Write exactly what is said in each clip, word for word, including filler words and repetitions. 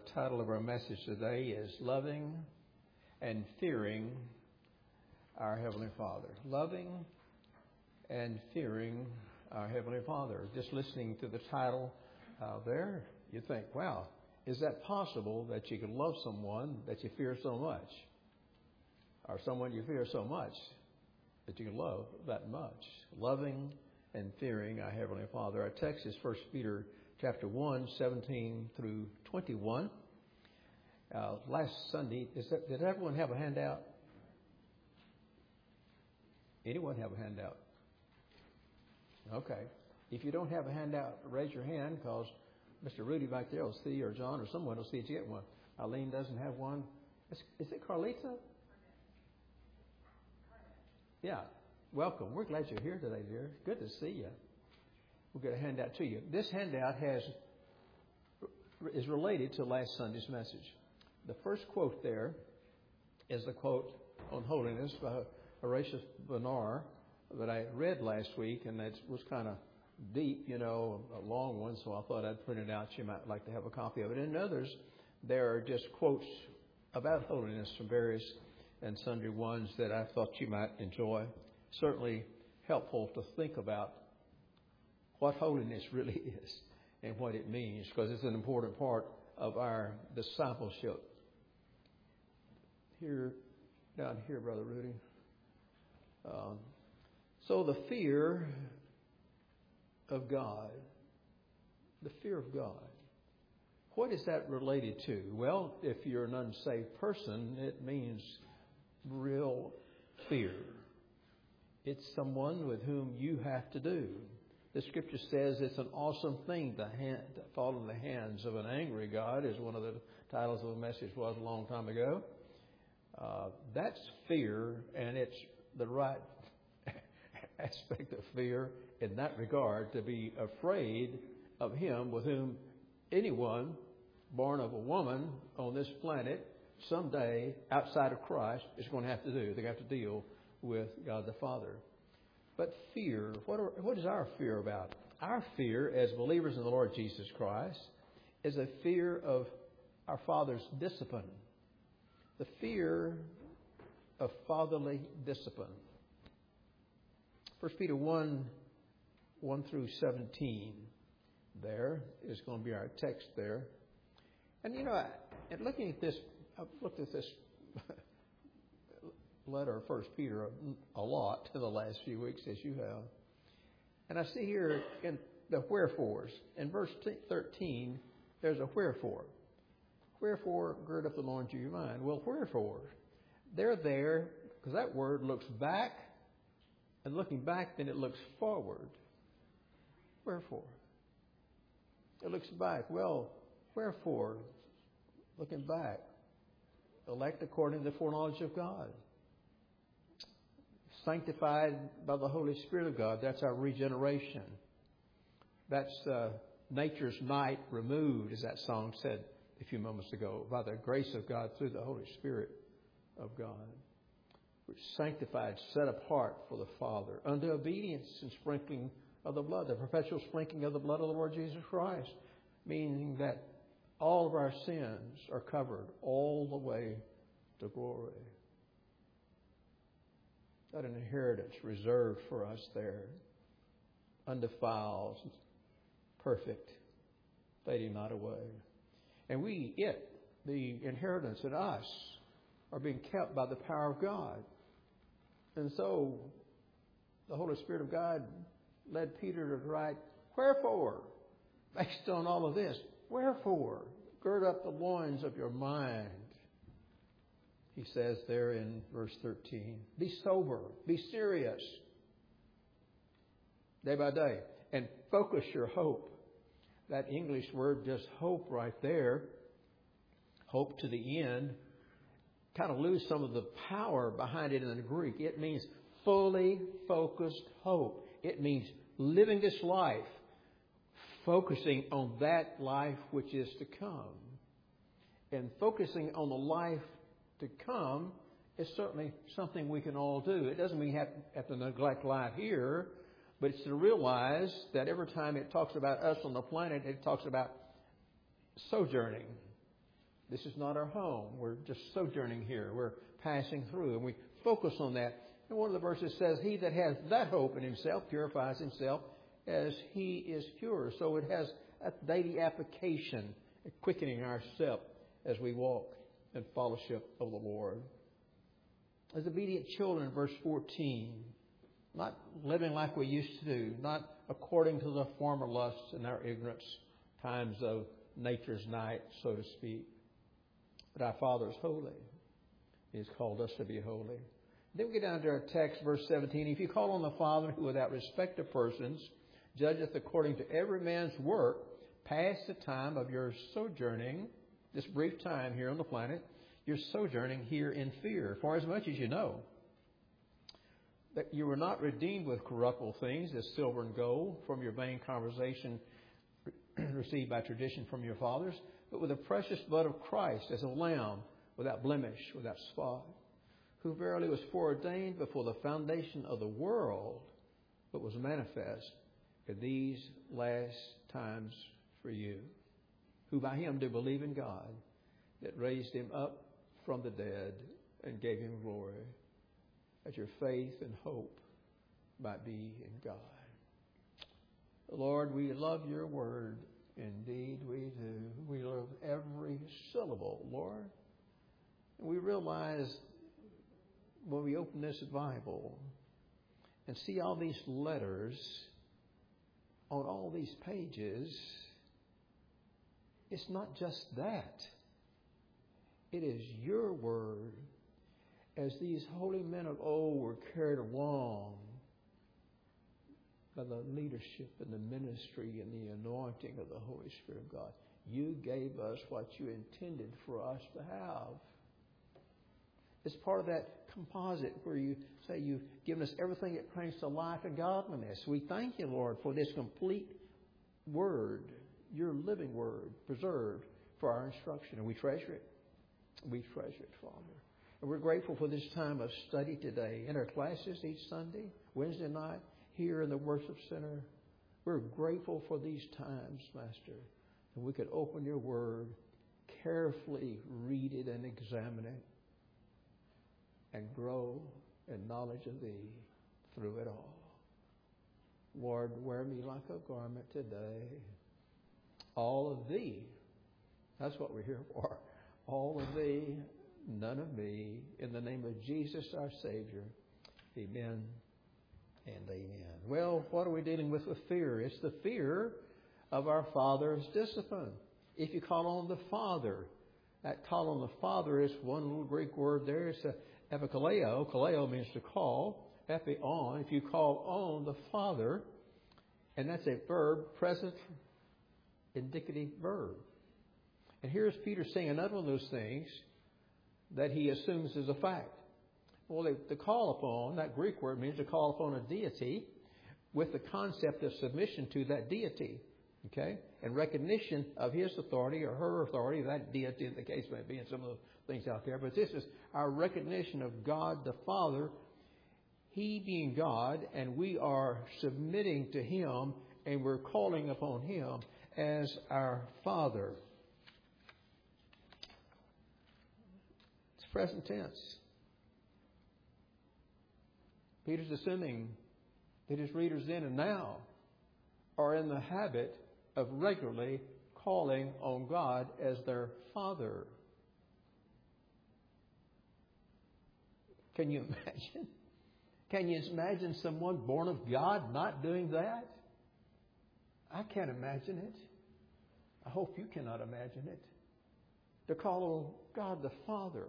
title of our message today is Loving and Fearing Our Heavenly Father. Loving and Fearing Our Heavenly Father. Just listening to the title uh, there, you think, wow, is that possible that you can love someone that you fear so much? Or someone you fear so much that you can love that much? Loving and fearing our Heavenly Father. Our text is First Peter chapter one, seventeen through twenty-one. Uh, last Sunday, is that, did everyone have a handout? Anyone have a handout? Okay. If you don't have a handout, raise your hand, because Mister Rudy back there will see, or John, or someone will see you get one. Eileen doesn't have one. Is, is it Carlita? Yeah. Welcome. We're glad you're here today, dear. Good to see you. We'll get a handout to you. This handout has is related to last Sunday's message. The first quote there is the quote on holiness by Horatius Bonar that I read last week, and that was kind of deep, you know, a long one, so I thought I'd print it out. You might like to have a copy of it. And others, there are just quotes about holiness from various and sundry ones that I thought you might enjoy. Certainly helpful to think about what holiness really is and what it means, because it's an important part of our discipleship. Here, down here, Brother Rudy. Um, so the fear of God, the fear of God. What is that related to? Well, if you're an unsaved person, it means real fear. It's someone with whom you have to do. The Scripture says it's an awesome thing to, hand, to fall in the hands of an angry God, as one of the titles of the message was a long time ago. Uh, that's fear, and it's the right aspect of fear in that regard, to be afraid of Him with whom anyone born of a woman on this planet someday outside of Christ is going to have to do. They have to deal with God the Father. But fear, what, are, what is our fear about? Our fear as believers in the Lord Jesus Christ is a fear of our Father's discipline. The fear of fatherly discipline. First Peter one, one through seventeen, there is going to be our text there. And you know, I, and looking at this, I've looked at this letter of First Peter a, a lot in the last few weeks, as you have. And I see here in the wherefores, in verse thirteen, there's a wherefore. Wherefore, gird up the loins of your mind. Well, wherefore? They're there because that word looks back, and looking back, then it looks forward. Wherefore? It looks back. Well, wherefore? Looking back. Elect according to the foreknowledge of God. Sanctified by the Holy Spirit of God. That's our regeneration. That's uh, nature's night removed, as that song said a few moments ago, by the grace of God through the Holy Spirit of God. We're sanctified, set apart for the Father, unto obedience and sprinkling of the blood, the perpetual sprinkling of the blood of the Lord Jesus Christ, meaning that all of our sins are covered all the way to glory. Got an inheritance reserved for us there, undefiled, perfect, fading not away. And we, it, the inheritance in us, are being kept by the power of God. And so, the Holy Spirit of God led Peter to write, wherefore, based on all of this, wherefore, gird up the loins of your mind. He says there in verse thirteen, be sober, be serious, day by day, and focus your hope. That English word, just hope right there, hope to the end, kind of lose some of the power behind it in the Greek. It means fully focused hope. It means living this life, focusing on that life which is to come. And focusing on the life to come is certainly something we can all do. It doesn't mean you have, have to neglect life here, but it's to realize that every time it talks about us on the planet, it talks about sojourning. This is not our home. We're just sojourning here. We're passing through, and we focus on that. And one of the verses says, he that has that hope in himself purifies himself as he is pure. So it has a daily application, quickening our step as we walk in fellowship of the Lord. As obedient children, verse fourteen, not living like we used to do, not according to the former lusts and our ignorance, times of nature's night, so to speak. But our Father is holy. He has called us to be holy. Then we get down to our text, verse seventeen. If you call on the Father who without respect of persons judgeth according to every man's work, pass the time of your sojourning, this brief time here on the planet, you're sojourning here in fear, for as much as you know that you were not redeemed with corruptible things as silver and gold from your vain conversation received by tradition from your fathers, but with the precious blood of Christ as a lamb without blemish, without spot, who verily was foreordained before the foundation of the world, but was manifest in these last times for you, who by him do believe in God, that raised him up from the dead and gave him glory, that your faith and hope might be in God. Lord, we love your word. Indeed we do. We love every syllable, Lord. And we realize when we open this Bible and see all these letters on all these pages, it's not just that. It is your word, as these holy men of old were carried along by the leadership and the ministry and the anointing of the Holy Spirit of God. You gave us what you intended for us to have. It's part of that composite where you say you've given us everything that pertains to life and godliness. We thank you, Lord, for this complete word, your living word, preserved for our instruction. And we treasure it. We treasure it, Father. And we're grateful for this time of study today in our classes each Sunday, Wednesday night, here in the worship center. We're grateful for these times, Master, that we could open your word, carefully read it and examine it, and grow in knowledge of thee through it all. Lord, wear me like a garment today. All of thee. That's what we're here for. All of thee, none of me. In the name of Jesus, our Savior. Amen and amen. Well, what are we dealing with with fear? It's the fear of our Father's discipline. If you call on the Father, that call on the Father is one little Greek word there. It's a epikaleo. Kaleo means to call. Epi on. If you call on the Father, and that's a verb, present indicative verb. And here's Peter saying another one of those things that he assumes is a fact. Well, the, the call upon, that Greek word means to call upon a deity with the concept of submission to that deity. Okay? And recognition of his authority or her authority, that deity, the case may be, and some of the things out there. But this is our recognition of God the Father, he being God, and we are submitting to him, and we're calling upon him as our Father. It's present tense. Peter's assuming that his readers then and now are in the habit of regularly calling on God as their Father. Can you imagine? Can you imagine someone born of God not doing that? I can't imagine it. I hope you cannot imagine it. To call on God the Father.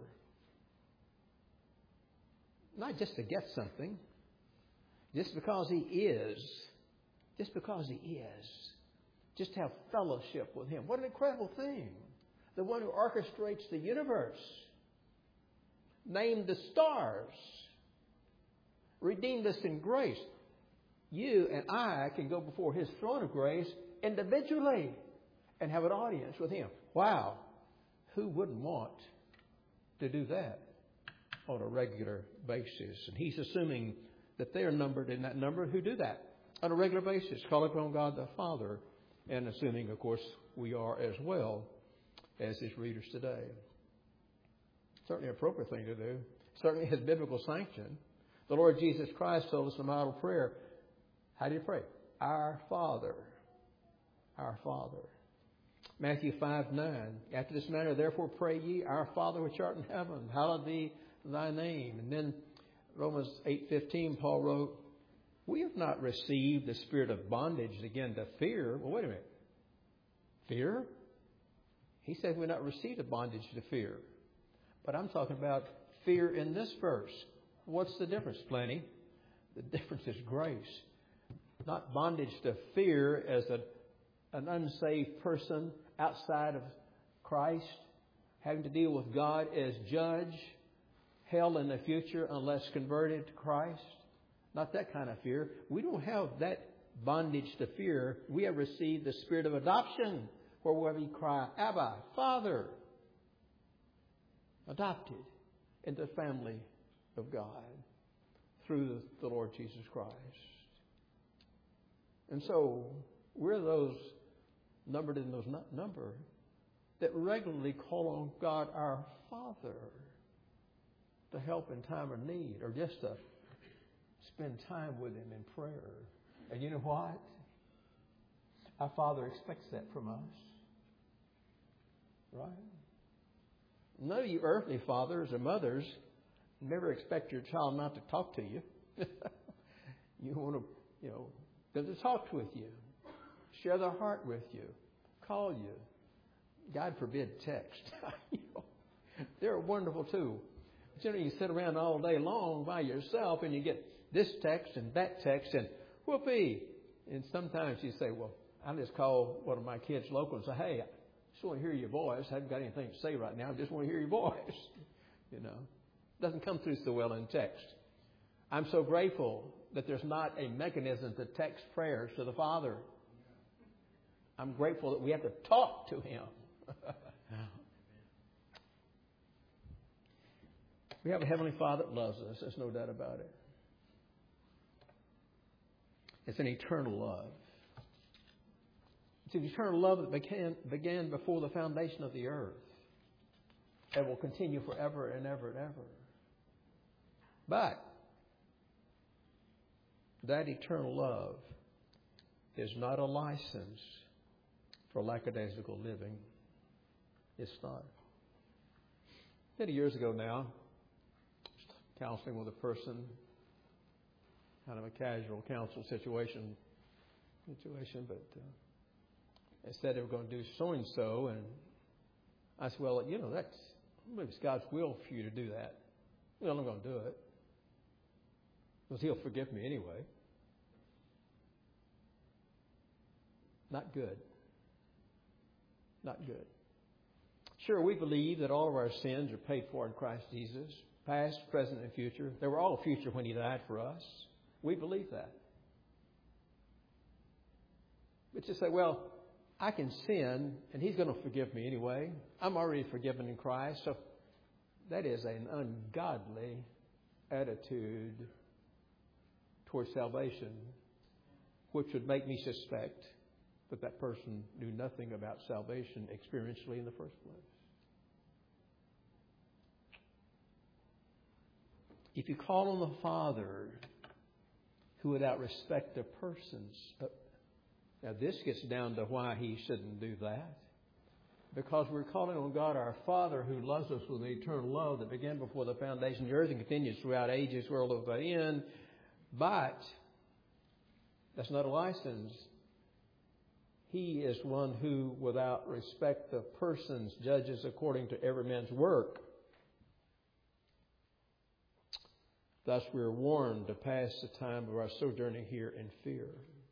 Not just to get something. Just because he is. Just because he is. Just to have fellowship with him. What an incredible thing. The one who orchestrates the universe. Named the stars. Redeemed us in grace. You and I can go before his throne of grace individually and have an audience with him. Wow. Who wouldn't want to do that on a regular basis? And he's assuming that they are numbered in that number who do that on a regular basis. Call upon God the Father, and assuming, of course, we are as well. as his readers today. Certainly an appropriate thing to do. Certainly has biblical sanction. The Lord Jesus Christ told us in the model prayer, how do you pray? Our Father. Our Father. Matthew five nine. After this manner, therefore pray ye, Our Father which art in heaven, hallowed be thy name. And then Romans eight fifteen, Paul wrote, we have not received the spirit of bondage again to fear. Well, wait a minute. Fear? He says we've not received a bondage to fear. But I'm talking about fear in this verse. What's the difference, Plenty? The difference is grace. Not bondage to fear as a, an unsaved person outside of Christ, having to deal with God as judge, hell in the future unless converted to Christ. Not that kind of fear. We don't have that bondage to fear. We have received the spirit of adoption, where we cry, Abba, Father. Adopted into the family of God through the Lord Jesus Christ. And so we're those numbered in those number that regularly call on God our Father to help in time of need, or just to spend time with Him in prayer. And you know what? Our Father expects that from us. Right? None of you earthly fathers or mothers never expect your child not to talk to you. You want to, you know, them to talk with you, share their heart with you, call you. God forbid text. You know, they're wonderful too. But you know, you sit around all day long by yourself and you get this text and that text and whoopee. And sometimes you say, well, I'll just call one of my kids local and say, hey, I just want to hear your voice. I haven't got anything to say right now. I just want to hear your voice. You know, doesn't come through so well in text. I'm so grateful that there's not a mechanism to text prayers to the Father. I'm grateful that we have to talk to Him. We have a Heavenly Father that loves us. There's no doubt about it. It's an eternal love. It's an eternal love that began, began before the foundation of the earth and will continue forever and ever and ever. But that eternal love is not a license for lackadaisical living. It's not. Many years ago now, counseling with a person, kind of a casual counsel situation, situation, but uh, they said they were going to do so and so, and I said, well, you know, that's maybe it's God's will for you to do that. Well, I'm going to do it because He'll forgive me anyway. Not good. Not good. Sure, we believe that all of our sins are paid for in Christ Jesus, past, present, and future. They were all future when He died for us. We believe that. But to say, well, I can sin, and He's going to forgive me anyway. I'm already forgiven in Christ. So that is an ungodly attitude towards salvation, which would make me suspect that that person knew nothing about salvation experientially in the first place. If you call on the Father who without respect of persons, now this gets down to why He shouldn't do that. Because we're calling on God our Father who loves us with an eternal love that began before the foundation of the earth and continues throughout ages, world without end. But that's not a license. He is one who, without respect of persons, judges according to every man's work. Thus we are warned to pass the time of our sojourning here in fear.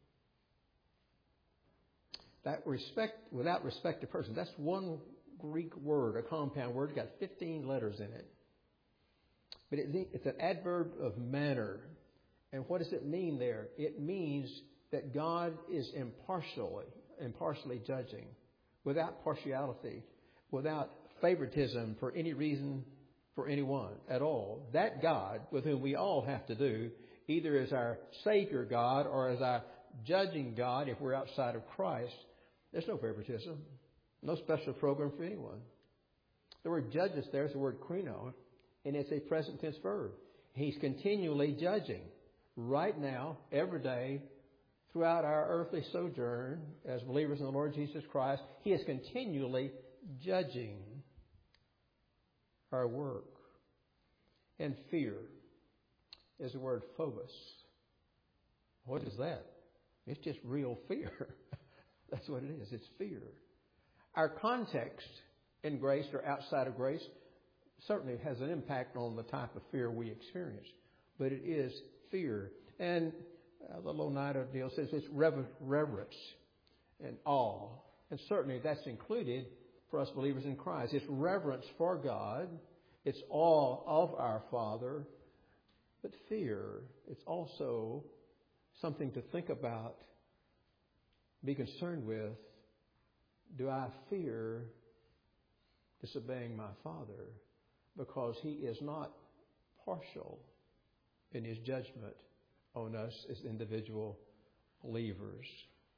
That respect, without respect to persons, that's one Greek word, a compound word. It's got fifteen letters in it. But it's an adverb of manner. And what does it mean there? It means that God is impartially, impartially judging, without partiality, without favoritism for any reason for anyone at all. That God, with whom we all have to do, either as our Savior God or as our judging God if we're outside of Christ, there's no favoritism. No special program for anyone. The word judges there is the word krino, and it's a present tense verb. He's continually judging right now, every day, throughout our earthly sojourn as believers in the Lord Jesus Christ. He is continually judging our work. And fear is the word phobos. What is that? It's just real fear. That's what it is. It's fear. Our context in grace or outside of grace certainly has an impact on the type of fear we experience. But it is fear. And uh, the Oneida deal says it's rever- reverence and awe. And certainly that's included for us believers in Christ. It's reverence for God. It's awe of our Father. But fear, it's also something to think about, be concerned with. Do I fear disobeying my Father? Because He is not partial in His judgment on us as individual believers.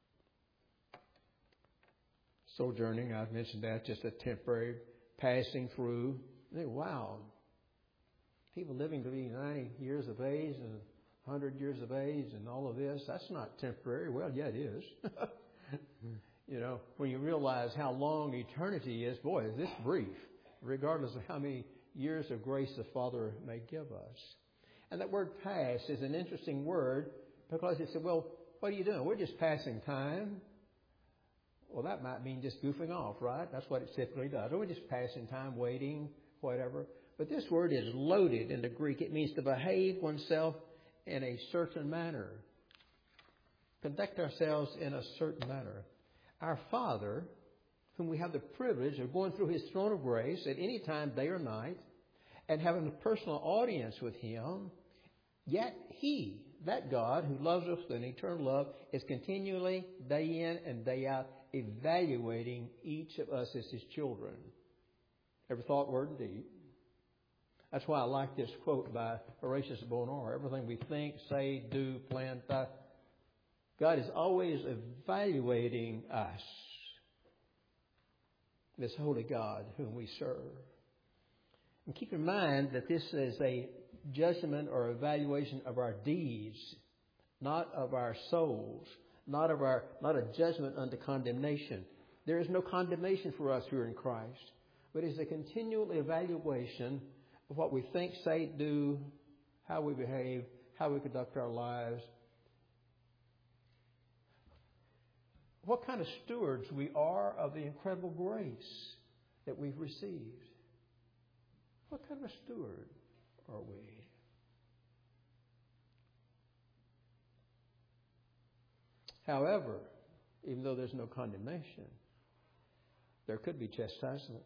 Sojourning, I've mentioned that, just a temporary passing through. Wow. People living to be ninety years of age and one hundred years of age and all of this, that's not temporary. Well, yeah, it is. You know, when you realize how long eternity is, boy, is this brief, regardless of how many years of grace the Father may give us. And that word pass is an interesting word because it said, well, what are you doing? We're just passing time. Well, that might mean just goofing off, right? That's what it typically does. Or we're just passing time, waiting, whatever. But this word is loaded in the Greek. It means to behave oneself in a certain manner. Conduct ourselves in a certain manner. Our Father, whom we have the privilege of going through His throne of grace at any time, day or night, and having a personal audience with Him, yet He, that God who loves us with an eternal love, is continually, day in and day out, evaluating each of us as His children. Every thought, word, and deed. That's why I like this quote by Horatius Bonar. Everything we think, say, do, plan, th- God is always evaluating us, this holy God whom we serve. And keep in mind that this is a judgment or evaluation of our deeds, not of our souls, not of our not a judgment unto condemnation. There is no condemnation for us who are in Christ, but it is a continual evaluation of what we think, say, do, how we behave, how we conduct our lives. What kind of stewards we are of the incredible grace that we've received. What kind of a steward are we? However, even though there's no condemnation, there could be chastisement.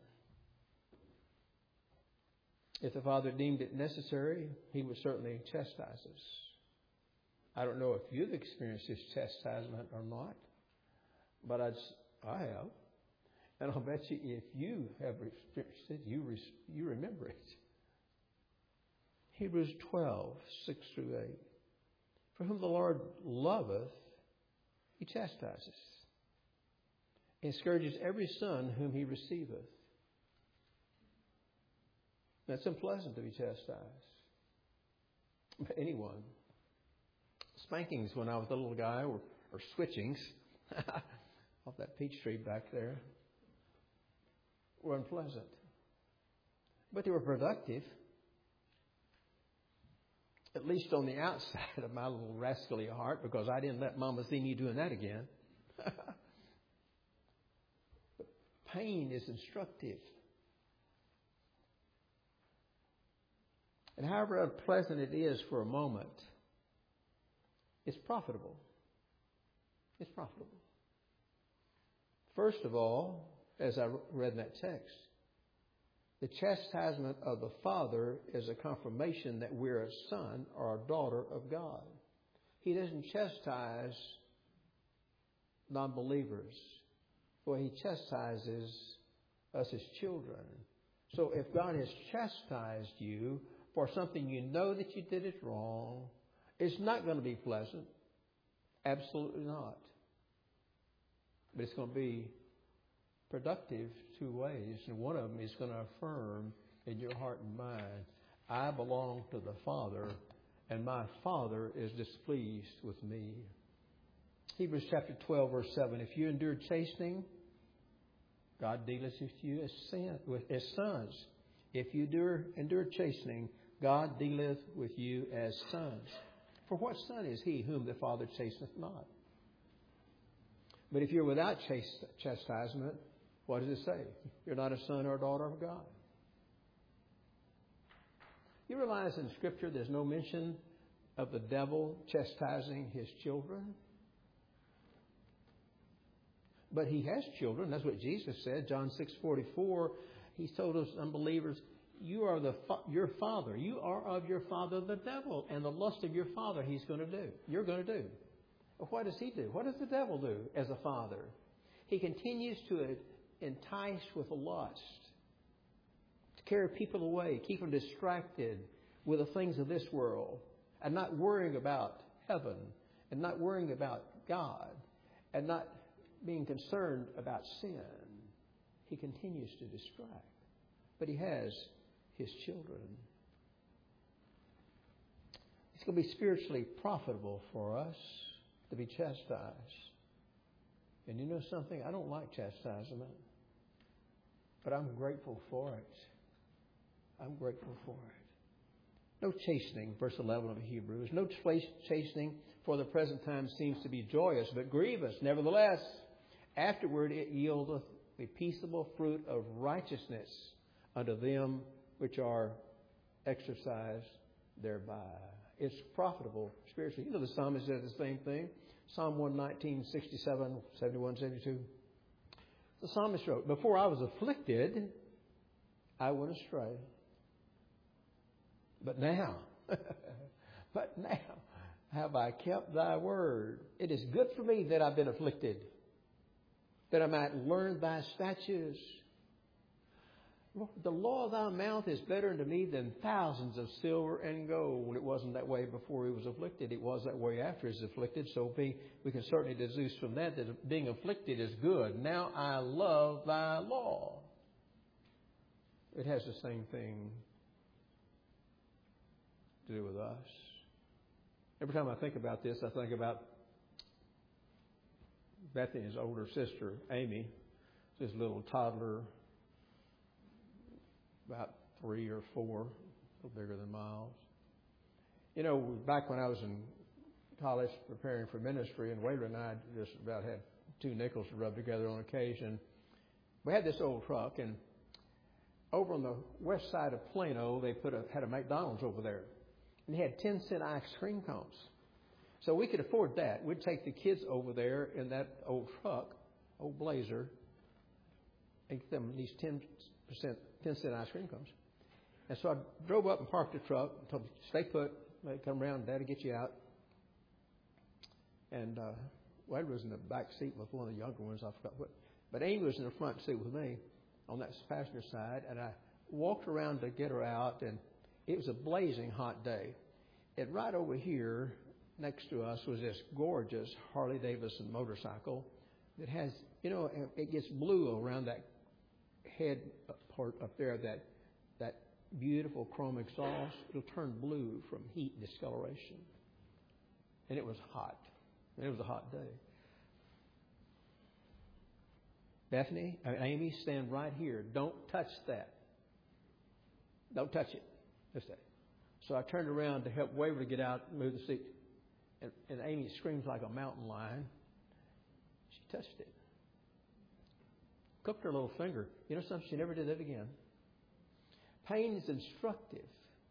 If the Father deemed it necessary, He would certainly chastise us. I don't know if you've experienced His chastisement or not, but I'd, I have. And I'll bet you if you have experienced it, you, you remember it. Hebrews twelve, six through eight. For whom the Lord loveth, He chastises, and scourges every son whom He receiveth. Now, it's unpleasant to be chastised by anyone. Spankings when I was a little guy, or, or switchings, off that peach tree back there, were unpleasant. But they were productive, at least on the outside of my little rascally heart, because I didn't let Mama see me doing that again. But pain is instructive. And however unpleasant it is for a moment, it's profitable. It's profitable. First of all, as I read in that text, the chastisement of the Father is a confirmation that we're a son or a daughter of God. He doesn't chastise non-believers. Well, He chastises us as children. So if God has chastised you for something you know that you did it wrong, it's not going to be pleasant. Absolutely not. But it's going to be productive two ways, and one of them is going to affirm in your heart and mind, I belong to the Father, and my Father is displeased with me. Hebrews chapter twelve, verse seven, if you endure chastening, God dealeth with you as, sin, as sons. If you endure, endure chastening, God dealeth with you as sons. For what son is he whom the Father chasteneth not? But if you're without chastisement, what does it say? You're not a son or a daughter of God. You realize in Scripture there's no mention of the devil chastising his children? But he has children. That's what Jesus said. John six forty-four, he told us unbelievers, you are the fa- your father. You are of your father the devil. And the lust of your father he's going to do. You're going to do. What does he do? What does the devil do as a father? He continues to entice with lust, to carry people away, keep them distracted with the things of this world, and not worrying about heaven, and not worrying about God, and not being concerned about sin. He continues to distract. But he has his children. It's going to be spiritually profitable for us to be chastised. And you know something? I don't like chastisement. But I'm grateful for it. I'm grateful for it. No chastening, verse eleven of Hebrews. No chastening for the present time seems to be joyous, but grievous. Nevertheless, afterward it yieldeth the peaceable fruit of righteousness unto them which are exercised thereby. It's profitable spiritually. You know the psalmist says the same thing. Psalm one nineteen, sixty-seven, seventy-one, seventy-two. The psalmist wrote, before I was afflicted, I went astray. But now, but now have I kept thy word. It is good for me that I've been afflicted, that I might learn thy statutes. The law of thy mouth is better unto me than thousands of silver and gold. It wasn't that way before he was afflicted. It was that way after he was afflicted. So we, we can certainly deduce from that that being afflicted is good. Now I love thy law. It has the same thing to do with us. Every time I think about this, I think about Bethany's older sister, Amy, this little toddler, about three or four, a little bigger than Miles. You know, back when I was in college preparing for ministry, and Waylon and I just about had two nickels to rub together on occasion, we had this old truck, and over on the west side of Plano, they put a, had a McDonald's over there. And they had ten cent ice cream cones. So we could afford that. We'd take the kids over there in that old truck, old Blazer, and get them these ten percent, ten cent ice cream cones. And so I drove up and parked the truck and told them, stay put. They come around, Dad will get you out. And uh, Wade was in the back seat with one of the younger ones, I forgot what. But Amy was in the front seat with me on that passenger side. And I walked around to get her out, and it was a blazing hot day. And right over here next to us was this gorgeous Harley Davidson motorcycle that has, you know, it gets blue around that head part up there, that that beautiful chrome exhaust. It'll turn blue from heat and discoloration. And it was hot. And it was a hot day. Bethany, uh, Amy, stand right here. Don't touch that. Don't touch it. Just that. So I turned around to help Waverly get out and move the seat. And, and Amy screams like a mountain lion. She touched it. Cooked her little finger. You know something? She never did that again. Pain is instructive.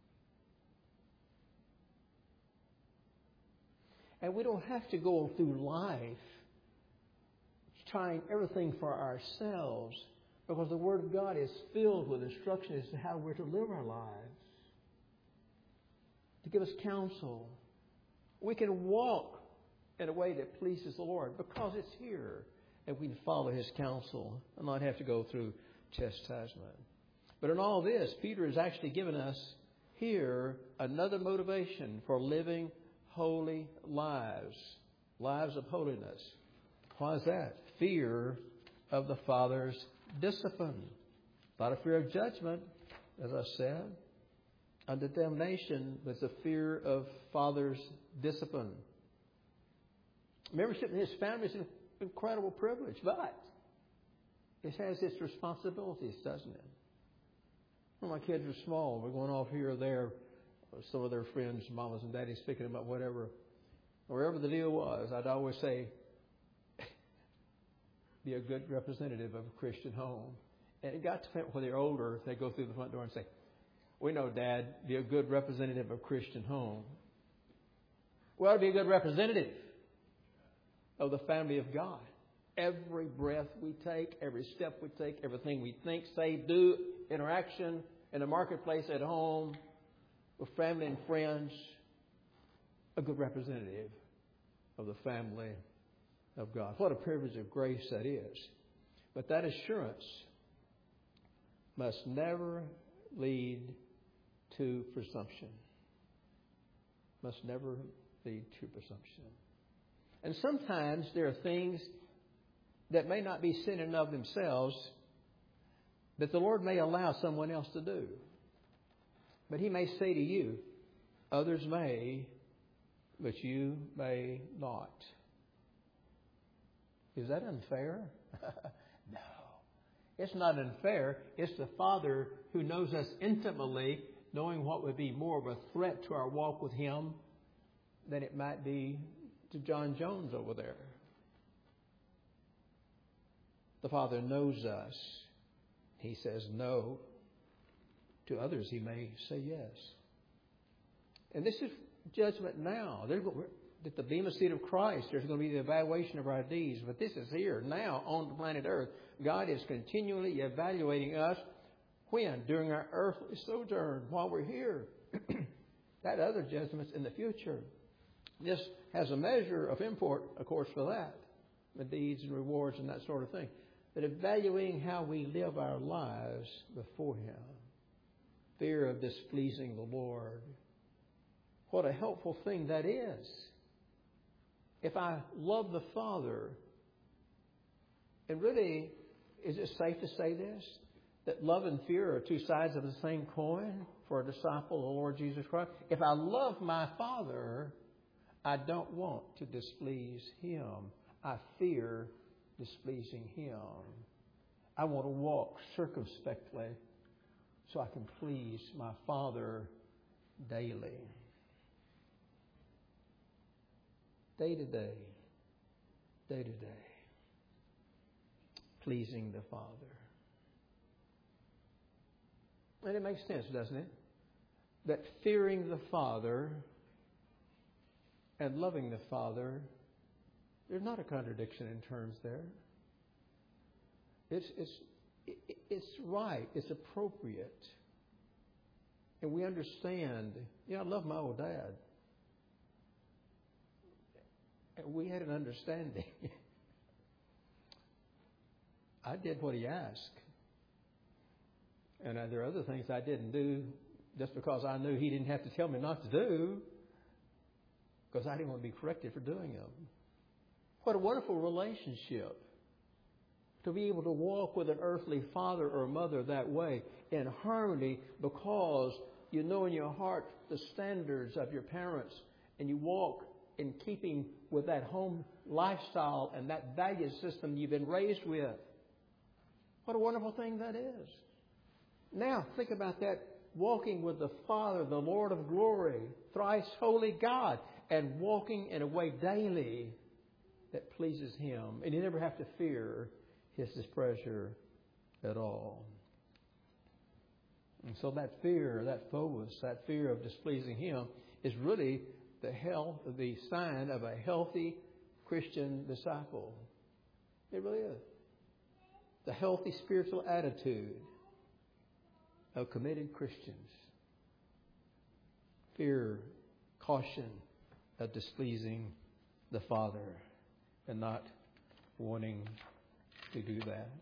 And we don't have to go through life trying everything for ourselves, because the Word of God is filled with instruction as to how we're to live our lives, to give us counsel. We can walk in a way that pleases the Lord because it's here, and we can follow His counsel and not have to go through chastisement. But in all this, Peter has actually given us here another motivation for living holy lives, lives of holiness. Why is that? Fear of the Father's discipline. Not a fear of judgment, as I said. Under damnation, but the fear of Father's discipline. Membership in His family is an incredible privilege, but it has its responsibilities, doesn't it? When my kids are small, we're going off here or there, some of their friends, mamas and daddies, picking them up, whatever. Wherever the deal was, I'd always say, be a good representative of a Christian home. And it got to the point when they're older, they go through the front door and say, we know, Dad, be a good representative of a Christian home. We ought to be a good representative of the family of God. Every breath we take, every step we take, everything we think, say, do, interaction in the marketplace, at home, with family and friends, a good representative of the family of God. What a privilege of grace that is. But that assurance must never lead to presumption. Must never lead to presumption. And sometimes there are things that may not be sin in of themselves that the Lord may allow someone else to do. But He may say to you, others may, but you may not. Is that unfair? No. It's not unfair. It's the Father who knows us intimately, knowing what would be more of a threat to our walk with Him than it might be to John Jones over there. The Father knows us. He says no. To others, He may say yes. And this is judgment now. At the Bema Seat of Christ, there's going to be the evaluation of our deeds. But this is here, now, on the planet Earth. God is continually evaluating us. When? During our earthly sojourn, while we're here. That other judgment's in the future. This has a measure of import, of course, for that. The deeds and rewards and that sort of thing. But evaluating how we live our lives before Him. Fear of displeasing the Lord. What a helpful thing that is. If I love the Father, and really, is it safe to say this? That love and fear are two sides of the same coin for a disciple of the Lord Jesus Christ. If I love my Father, I don't want to displease Him. I fear displeasing Him. I want to walk circumspectly so I can please my Father daily. Day to day. Day to day. Pleasing the Father. And it makes sense, doesn't it? That fearing the Father and loving the Father, there's not a contradiction in terms there. It's, it's, it's right. It's appropriate. And we understand. You know, I love my old dad. And we had an understanding. I did what he asked. And there are other things I didn't do just because I knew he didn't have to tell me not to do, because I didn't want to be corrected for doing them. What a wonderful relationship to be able to walk with an earthly father or mother that way in harmony, because you know in your heart the standards of your parents and you walk in keeping with that home lifestyle and that value system you've been raised with. What a wonderful thing that is. Now, think about that, walking with the Father, the Lord of glory, thrice holy God, and walking in a way daily that pleases Him. And you never have to fear His displeasure at all. And so that fear, that phobos, that fear of displeasing Him is really the health, the sign of a healthy Christian disciple. It really is. The healthy spiritual attitude of committed Christians. Fear, caution of displeasing the Father and not wanting to do that.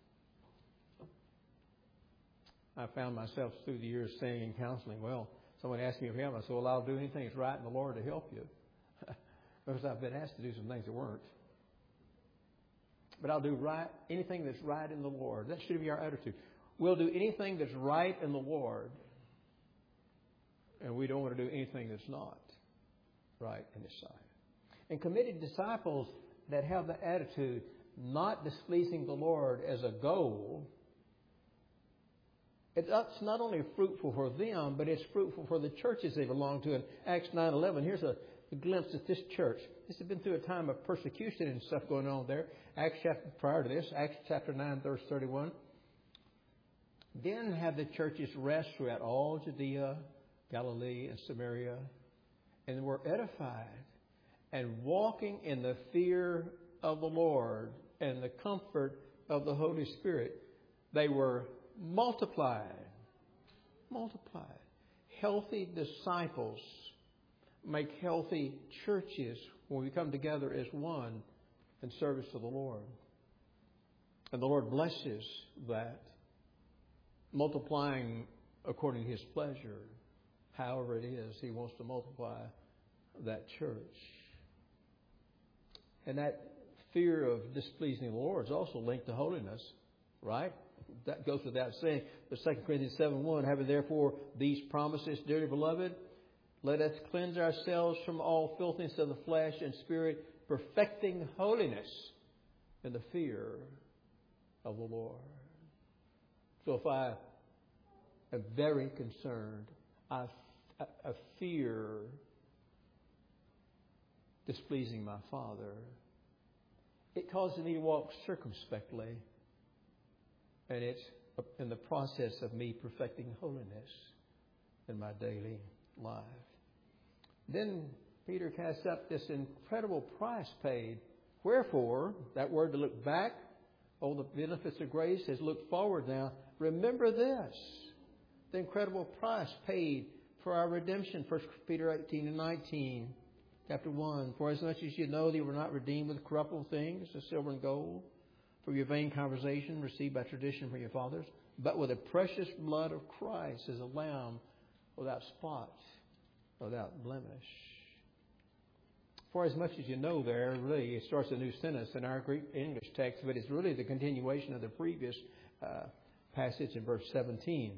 I found myself through the years saying in counseling, well, someone asked me for help. I said, well, I'll do anything that's right in the Lord to help you. Because I've been asked to do some things that weren't. but I'll do right, anything that's right in the Lord. That should be our attitude. We'll do anything that's right in the Lord, and we don't want to do anything that's not right in His sight. And committed disciples that have the attitude, not displeasing the Lord as a goal, it's not only fruitful for them, but it's fruitful for the churches they belong to. In Acts nine eleven, here's a, a glimpse at this church. This has been through a time of persecution and stuff going on there. Acts chapter, prior to this, Acts chapter nine, verse thirty-one. Then had the churches rest throughout all Judea, Galilee, and Samaria, and were edified, and walking in the fear of the Lord and the comfort of the Holy Spirit, they were multiplied. Multiplied. Healthy disciples make healthy churches when we come together as one in service to the Lord. And the Lord blesses that, multiplying according to His pleasure. However it is, He wants to multiply that church. And that fear of displeasing the Lord is also linked to holiness, right? That goes without saying. But Second Corinthians seven one, having therefore these promises, dearly beloved, let us cleanse ourselves from all filthiness of the flesh and spirit, perfecting holiness in the fear of the Lord. So if I am very concerned, I, I fear displeasing my Father, it causes me to walk circumspectly. And it's in the process of me perfecting holiness in my daily life. Then Peter casts up this incredible price paid. Wherefore, that word to look back, oh, the benefits of grace, has looked forward now. Remember this, the incredible price paid for our redemption. First Peter eighteen and nineteen, chapter one. For as much as you know that you were not redeemed with corruptible things, as silver and gold, for your vain conversation received by tradition from your fathers, but with the precious blood of Christ as a lamb without spot, without blemish. For as much as you know there, really, it starts a new sentence in our Greek English text, but it's really the continuation of the previous uh, passage in verse seventeen.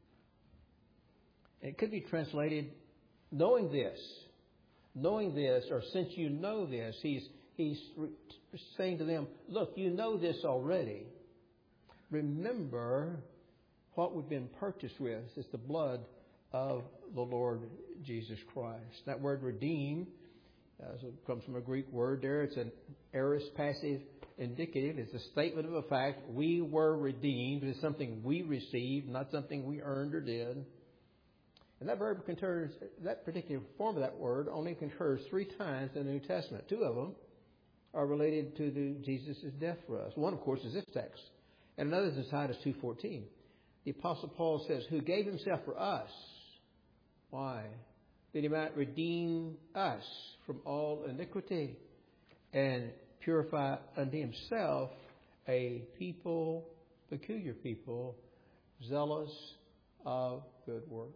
It could be translated, knowing this, knowing this, or since you know this, he's He's saying to them, look, you know this already. Remember what we've been purchased with is the blood of the Lord Jesus Christ. That word redeem uh, comes from a Greek word there. It's an aorist passive indicative. It's a statement of a fact. We were redeemed. It's something we received, not something we earned or did. And that verb concurs, that particular form of that word only concurs three times in the New Testament. Two of them are related to the, Jesus' death for us. One, of course, is this text. And another is in Titus two fourteen. The Apostle Paul says, who gave Himself for us. Why? That He might redeem us from all iniquity and purify unto Himself a people, peculiar people, zealous of good works.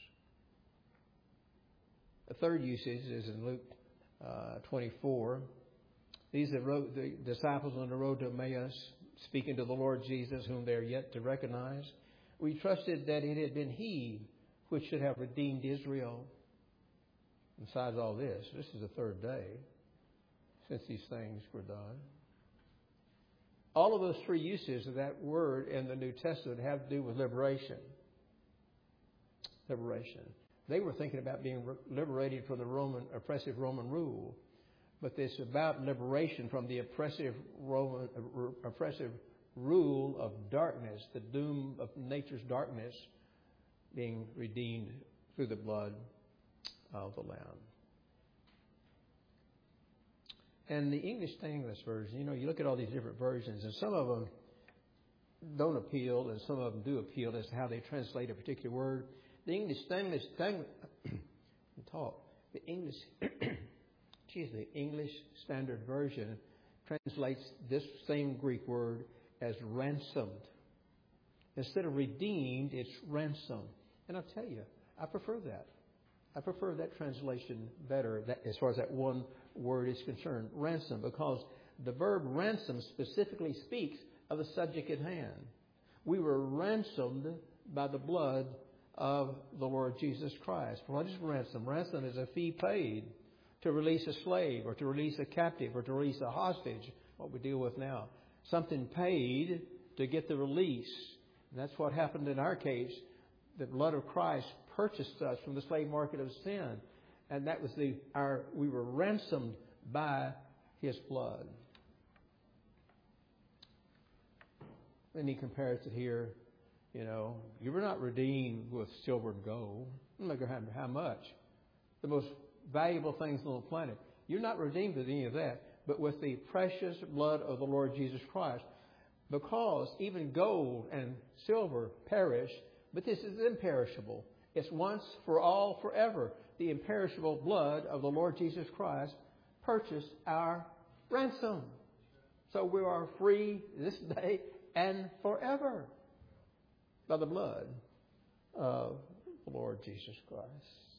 The third usage is in Luke uh, twenty-four. These are the disciples on the road to Emmaus, speaking to the Lord Jesus, whom they are yet to recognize. We trusted that it had been He which should have redeemed Israel. Besides all this, this is the third day since these things were done. All of those three uses of that word in the New Testament have to do with liberation. Liberation. They were thinking about being liberated from the Roman oppressive Roman rule. But it's about liberation from the oppressive Roman, uh, oppressive rule of darkness, the doom of nature's darkness, being redeemed through the blood of the Lamb. And the English English version, you know, you look at all these different versions, and some of them don't appeal, and some of them do appeal as to how they translate a particular word. The English English talk. The English. Excuse me, English Standard Version translates this same Greek word as ransomed. Instead of redeemed, it's ransomed. And I'll tell you, I prefer that. I prefer that translation better that, as far as that one word is concerned, ransom, because the verb ransom specifically speaks of the subject at hand. We were ransomed by the blood of the Lord Jesus Christ. What is ransom? Ransom is a fee paid to release a slave or to release a captive or to release a hostage, what we deal with now. Something paid to get the release. And that's what happened in our case. The blood of Christ purchased us from the slave market of sin. And that was the our we were ransomed by His blood. And he compares it here, you know, you were not redeemed with silver and gold. No matter how much. The most valuable things on the planet. You're not redeemed with any of that, but with the precious blood of the Lord Jesus Christ. Because even gold and silver perish, but this is imperishable. It's once for all, forever. The imperishable blood of the Lord Jesus Christ purchased our ransom. So we are free this day and forever by the blood of the Lord Jesus Christ.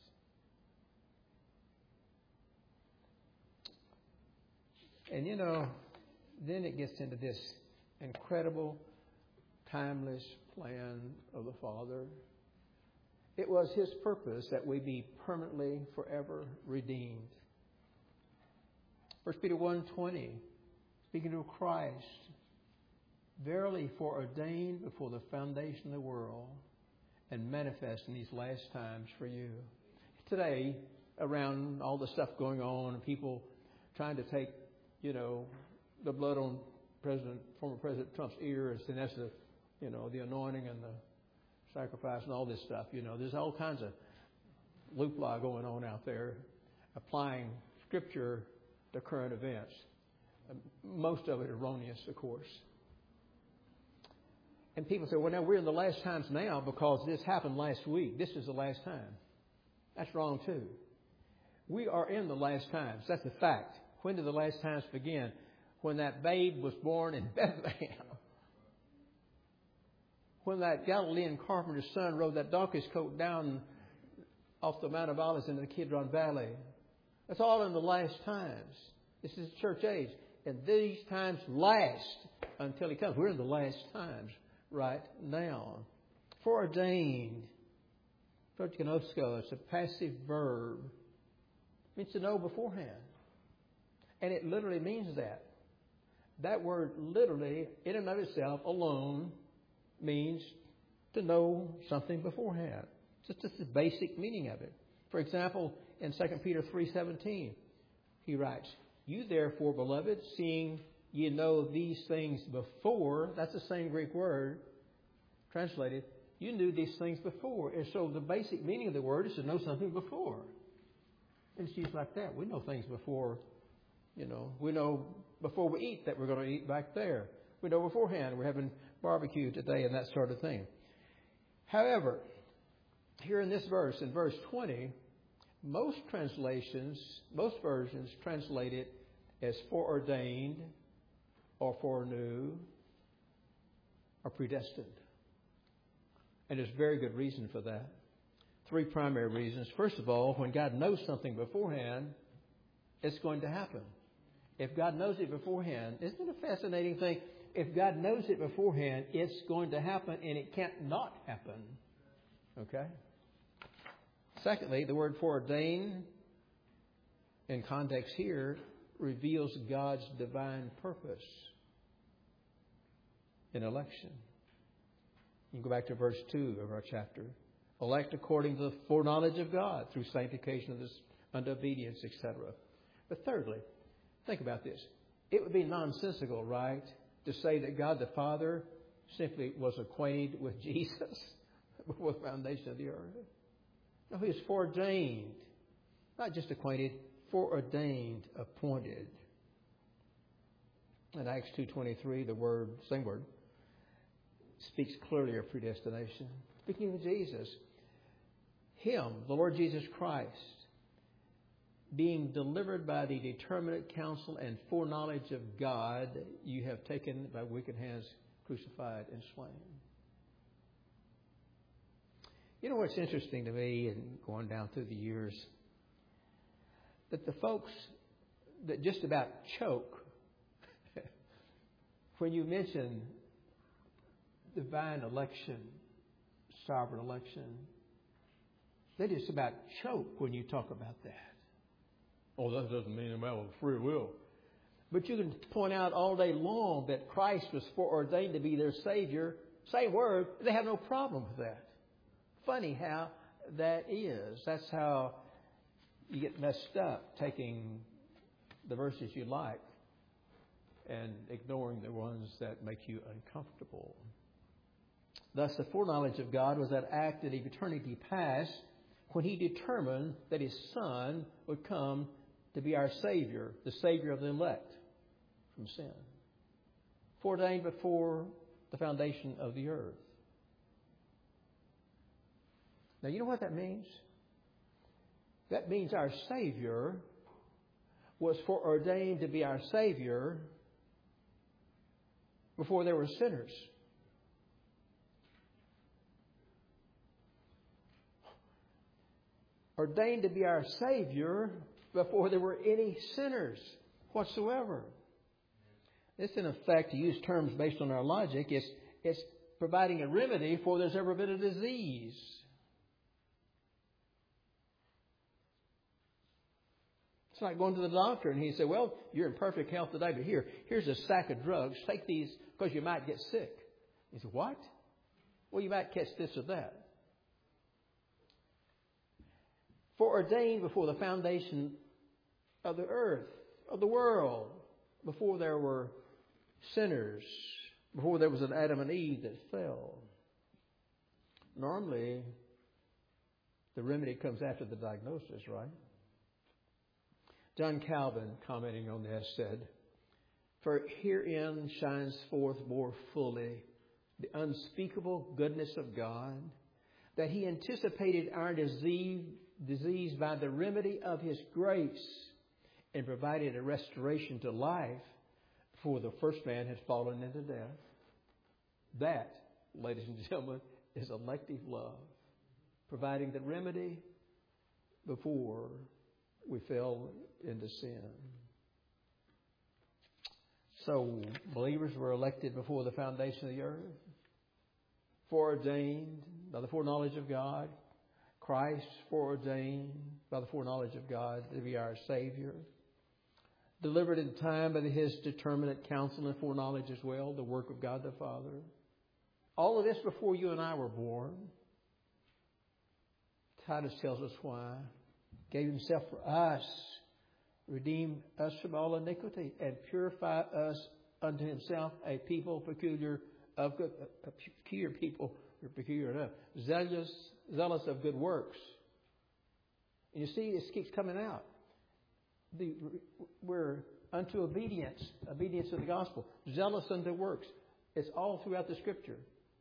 And you know, then it gets into this incredible, timeless plan of the Father. It was His purpose that we be permanently, forever redeemed. First Peter one twenty, speaking of Christ, verily foreordained before the foundation of the world and manifest in these last times for you. Today, around all the stuff going on and people trying to take, you know, the blood on President, former President Trump's ears, and that's the, you know, the anointing and the sacrifice and all this stuff. You know, there's all kinds of hoopla going on out there, applying Scripture to current events. Most of it erroneous, of course. And people say, well, now we're in the last times now because this happened last week. This is the last time. That's wrong, too. We are in the last times. That's a fact. When did the last times begin? When that babe was born in Bethlehem. When that Galilean carpenter's son rode that donkey's coat down off the Mount of Olives into the Kidron Valley. That's all in the last times. This is church age. And these times last until He comes. We're in the last times right now. Foreordained. Prognosko, it's a passive verb. It means to know beforehand. And it literally means that. That word literally, in and of itself, alone, means to know something beforehand. It's just the basic meaning of it. For example, in Second Peter three seventeen, he writes, you therefore, beloved, seeing ye know these things before, that's the same Greek word, translated, you knew these things before. And so the basic meaning of the word is to know something before. And it's used like that. We know things before, you know. We know before we eat that we're going to eat back there. We know beforehand we're having barbecue today and that sort of thing. However, here in this verse, in verse twenty, most translations, most versions translate it as foreordained or foreknew or predestined. And there's very good reason for that. Three primary reasons. First of all, when God knows something beforehand, it's going to happen. If God knows it beforehand, isn't it a fascinating thing? If God knows it beforehand, it's going to happen and it can't not happen. Okay? Secondly, the word foreordained in context here reveals God's divine purpose in election. You can go back to verse two of our chapter. Elect according to the foreknowledge of God through sanctification of this unto obedience, et cetera. But thirdly, think about this. It would be nonsensical, right, to say that God the Father simply was acquainted with Jesus before the foundation of the earth. No, He was foreordained. Not just acquainted, foreordained, appointed. In Acts two twenty-three, the word, same word, speaks clearly of predestination. Speaking of Jesus, Him, the Lord Jesus Christ, being delivered by the determinate counsel and foreknowledge of God, you have taken by wicked hands, crucified and slain. You know what's interesting to me, and going down through the years, that the folks that just about choke when you mention divine election, sovereign election, they just about choke when you talk about that. Oh, that doesn't mean about free will. But you can point out all day long that Christ was foreordained to be their Savior. Same word, they have no problem with that. Funny how that is. That's how you get messed up, taking the verses you like and ignoring the ones that make you uncomfortable. Thus, the foreknowledge of God was that act in eternity past when He determined that His Son would come to be our Savior, the Savior of the elect from sin. Foreordained before the foundation of the earth. Now, you know what that means? That means our Savior was foreordained to be our Savior before there were sinners. Ordained to be our Savior before there were any sinners whatsoever. This, in effect, to use terms based on our logic, is it's providing a remedy before there's ever been a disease. It's like going to the doctor and he said, well, you're in perfect health today, but here, here's a sack of drugs. Take these because you might get sick. He said, what? Well, you might catch this or that. Foreordained before the foundation of the earth, of the world, before there were sinners, before there was an Adam and Eve that fell. Normally, the remedy comes after the diagnosis, right? John Calvin, commenting on this, said, for herein shines forth more fully the unspeakable goodness of God, that He anticipated our disease, disease by the remedy of His grace and provided a restoration to life before the first man had fallen into death. That, ladies and gentlemen, is elective love, providing the remedy before we fell into sin. So, believers were elected before the foundation of the earth, foreordained by the foreknowledge of God. Christ foreordained by the foreknowledge of God to be our Savior. Delivered in time by His determinate counsel and foreknowledge as well, the work of God the Father. All of this before you and I were born. Titus tells us why. Gave Himself for us, redeemed us from all iniquity, and purify us unto Himself, a people peculiar of good, a peculiar people, or peculiar enough, zealous, zealous of good works. And you see, this keeps coming out. The, we're unto obedience, obedience to the gospel, zealous unto works. It's all throughout the Scripture.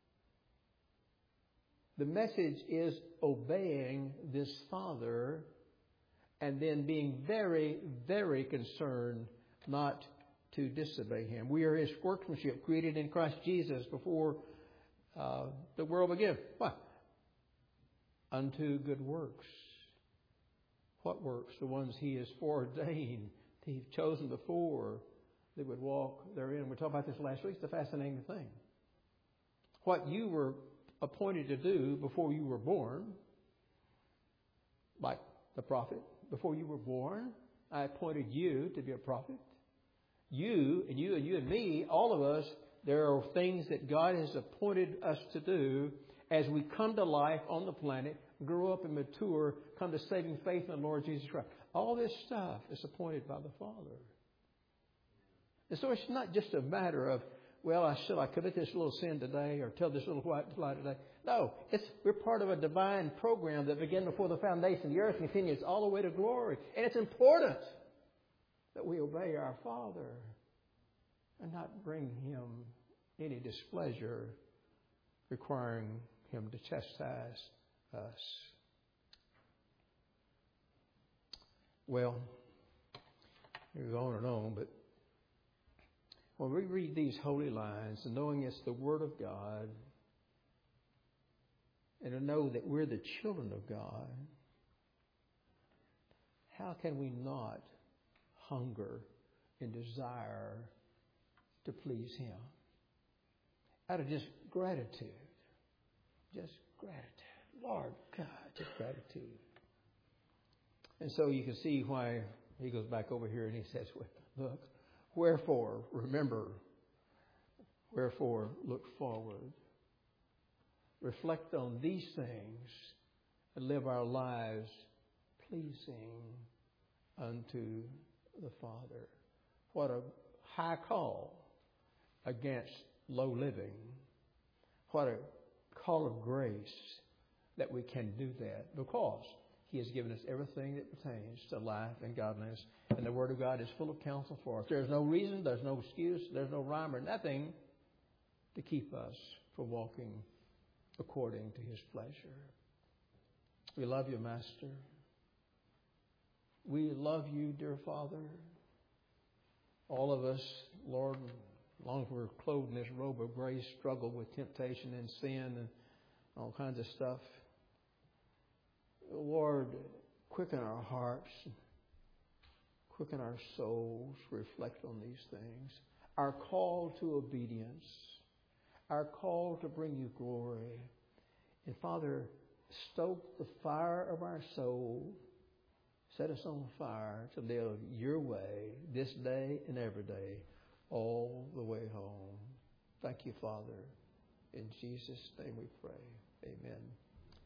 The message is obeying this Father and then being very, very concerned not to disobey Him. We are His workmanship, created in Christ Jesus before uh, the world began. What? Unto good works. What works? The ones He has foreordained, He's chosen before they would walk therein. We talked about this last week. It's a fascinating thing. What you were appointed to do before you were born, like the prophet, before you were born, I appointed you to be a prophet. You and you and you and me, all of us, there are things that God has appointed us to do as we come to life on the planet, grow up and mature, come to saving faith in the Lord Jesus Christ. All this stuff is appointed by the Father. And so it's not just a matter of, well, I should I commit this little sin today or tell this little white lie today. No, it's we're part of a divine program that began before the foundation of the earth and continues all the way to glory. And it's important that we obey our Father and not bring Him any displeasure, requiring Him to chastise us. Well, we go on and on, but when we read these holy lines, and knowing it's the Word of God, and to know that we're the children of God, how can we not hunger and desire to please Him. Out of just gratitude. Just gratitude. Lord God, just gratitude. And so you can see why he goes back over here and he says, look, wherefore, remember, wherefore, look forward. Reflect on these things and live our lives pleasing unto the Father. What a high call against low living. What a call of grace that we can do that, because He has given us everything that pertains to life and godliness. And the Word of God is full of counsel for us. There's no reason, there's no excuse, there's no rhyme or nothing to keep us from walking according to His pleasure. We love you, Master. We love you, dear Father. All of us, Lord, as long as we're clothed in this robe of grace, struggle with temptation and sin and all kinds of stuff. Lord, quicken our hearts, quicken our souls, reflect on these things. Our call to obedience, our call to bring you glory. And Father, stoke the fire of our soul. Set us on fire to live your way this day and every day, all the way home. Thank you, Father. In Jesus' name we pray. Amen.